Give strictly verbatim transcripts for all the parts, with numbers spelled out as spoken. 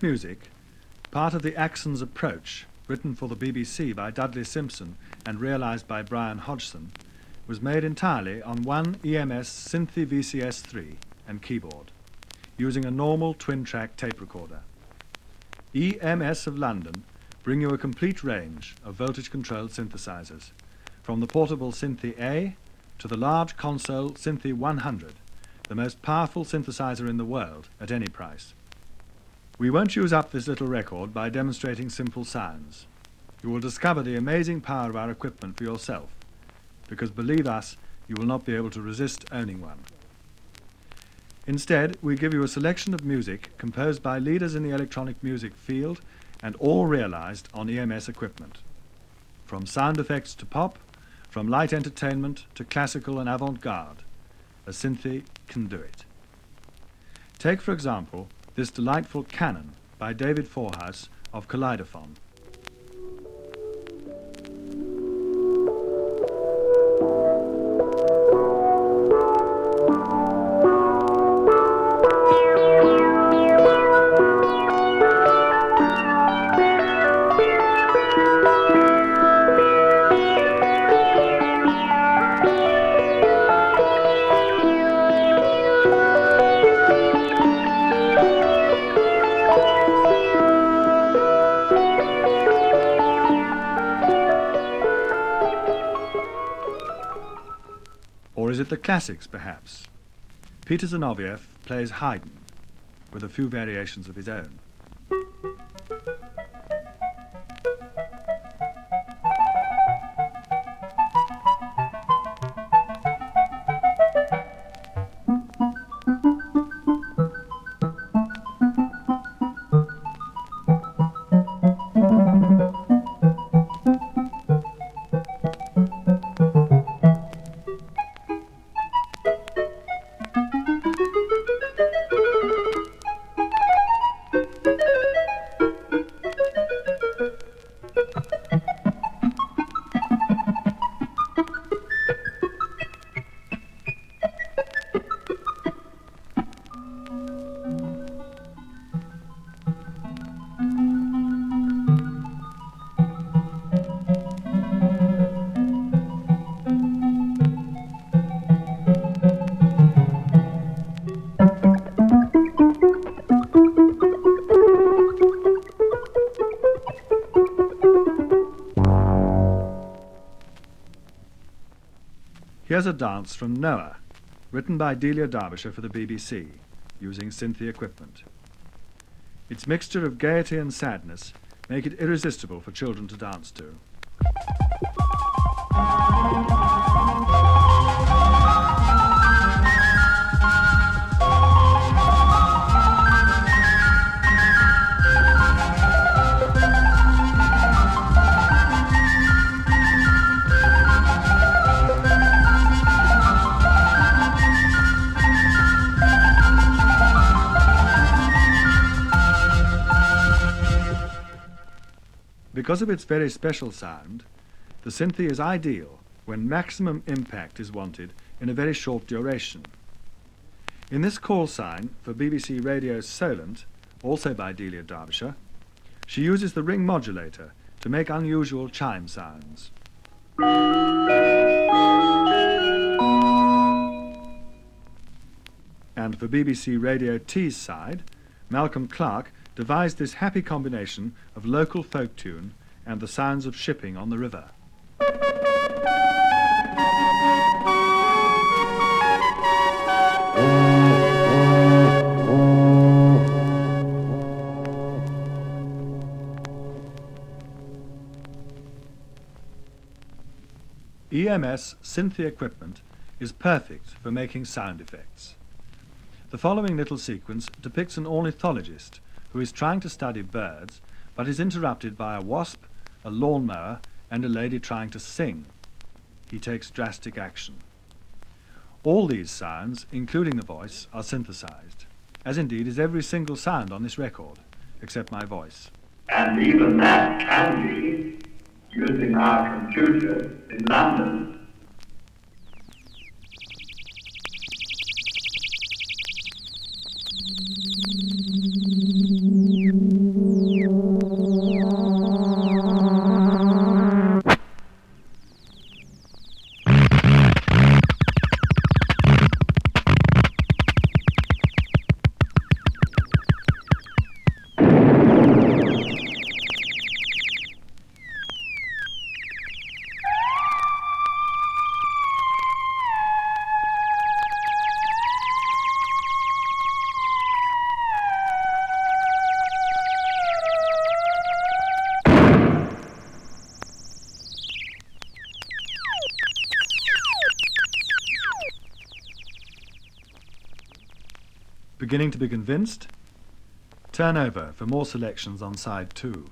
That music, part of the Axons approach, written for the B B C by Dudley Simpson and realised by Brian Hodgson, was made entirely on one E M S Synthi V C S three and keyboard, using a normal twin-track tape recorder. E M S of London bring you a complete range of voltage-controlled synthesizers, from the portable Synthi A to the large console Synthi one hundred, the most powerful synthesizer in the world at any price. We won't use up this little record by demonstrating simple sounds. You will discover the amazing power of our equipment for yourself, because believe us, you will not be able to resist owning one. Instead, we give you a selection of music composed by leaders in the electronic music field and all realized on E M S equipment. From sound effects to pop, from light entertainment to classical and avant-garde, a Synthi can do it. Take, for example, this delightful Canon by David Forhouse of Kaleidophon. Or is it the classics, perhaps? Peter Zinoviev plays Haydn, with a few variations of his own. Here's a dance from Noah, written by Delia Derbyshire for the B B C, using Synthi equipment. Its mixture of gaiety and sadness make it irresistible for children to dance to. Because of its very special sound, the Synthi is ideal when maximum impact is wanted in a very short duration. In this call sign for B B C Radio Solent, also by Delia Derbyshire, she uses the ring modulator to make unusual chime sounds. And for B B C Radio Tees side, Malcolm Clark devised this happy combination of local folk tune and the sounds of shipping on the river. E M S Synthi equipment is perfect for making sound effects. The following little sequence depicts an ornithologist who is trying to study birds, but is interrupted by a wasp, a lawnmower, and a lady trying to sing. He takes drastic action. All these sounds, including the voice, are synthesized, as indeed is every single sound on this record, except my voice. And even that can be using our computer in London. Mm-hmm. Beginning to be convinced? Turn over for more selections on side two.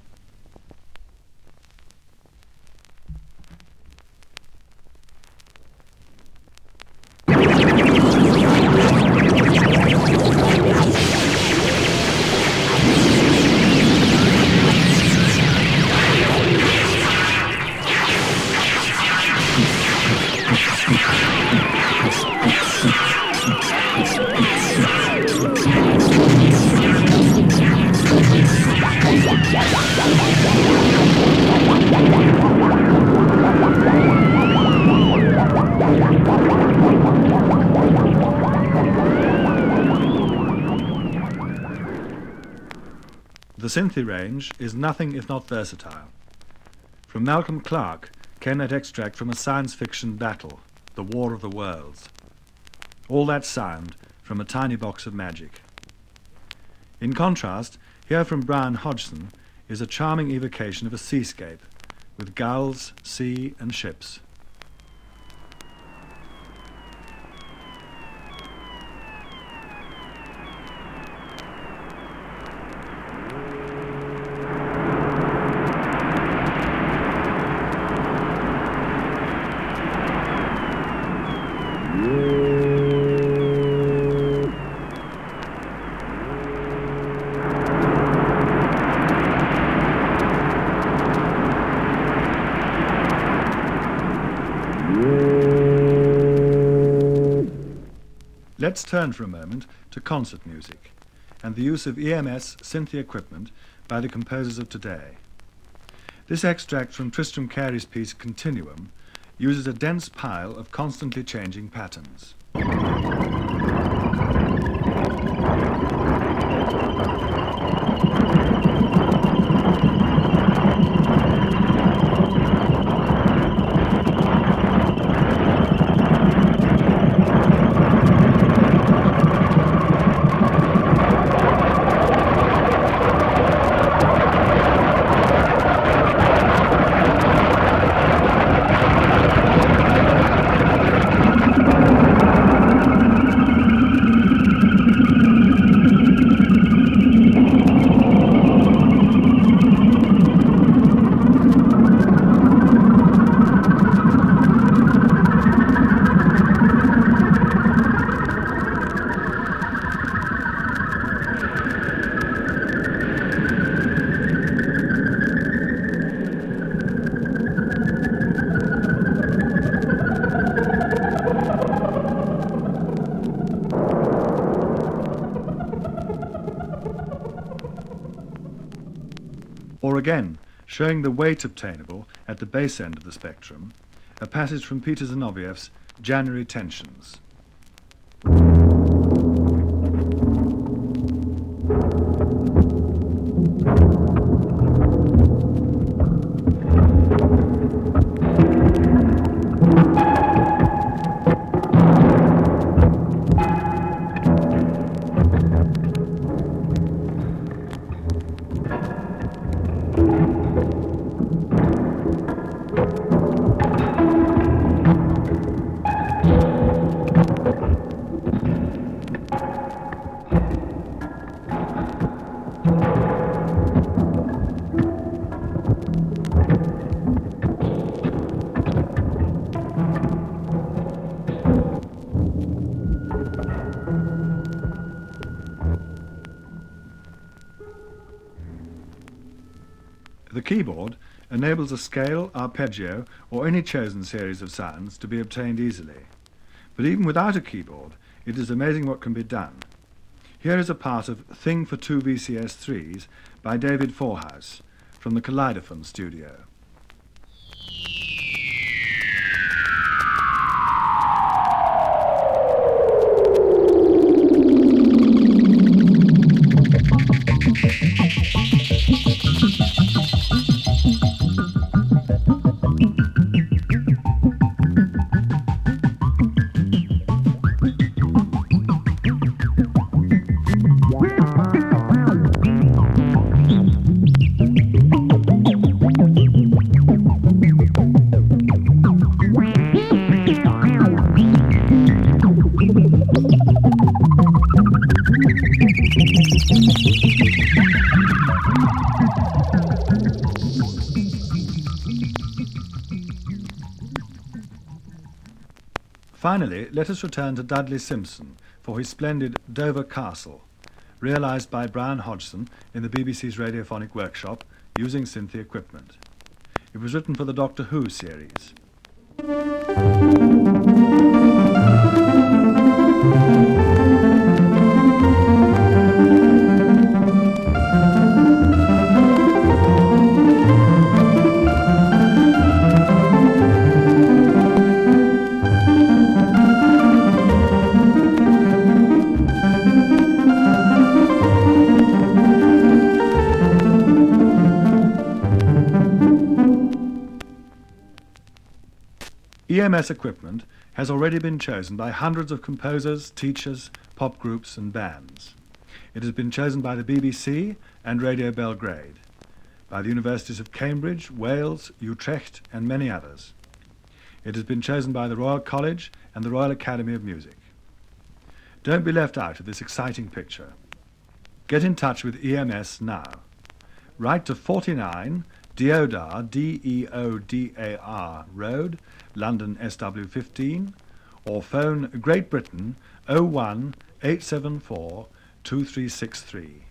The Synthi range is nothing if not versatile. From Malcolm Clarke came that extract from a science fiction battle, The War of the Worlds. All that sound from a tiny box of magic. In contrast, here from Brian Hodgson is a charming evocation of a seascape, with gulls, sea and ships. Let's turn for a moment to concert music and the use of E M S Synthi equipment by the composers of today. This extract from Tristram Carey's piece Continuum uses a dense pile of constantly changing patterns. Or again, showing the weight obtainable at the base end of the spectrum, a passage from Peter Zinoviev's January Tensions. The keyboard enables a scale, arpeggio, or any chosen series of sounds to be obtained easily. But even without a keyboard, it is amazing what can be done. Here is a part of Thing for Two V C S threes by David Forehouse from the Kaleidophone studio. Finally, let us return to Dudley Simpson for his splendid Dover Castle, realised by Brian Hodgson in the B B C's Radiophonic Workshop using Synthi equipment. It was written for the Doctor Who series. E M S equipment has already been chosen by hundreds of composers, teachers, pop groups and bands. It has been chosen by the B B C and Radio Belgrade, by the Universities of Cambridge, Wales, Utrecht and many others. It has been chosen by the Royal College and the Royal Academy of Music. Don't be left out of this exciting picture. Get in touch with E M S now. Write to forty-nine Deodar, D E O D A R Road, London S W fifteen, or phone Great Britain oh one eight seven four two three six three.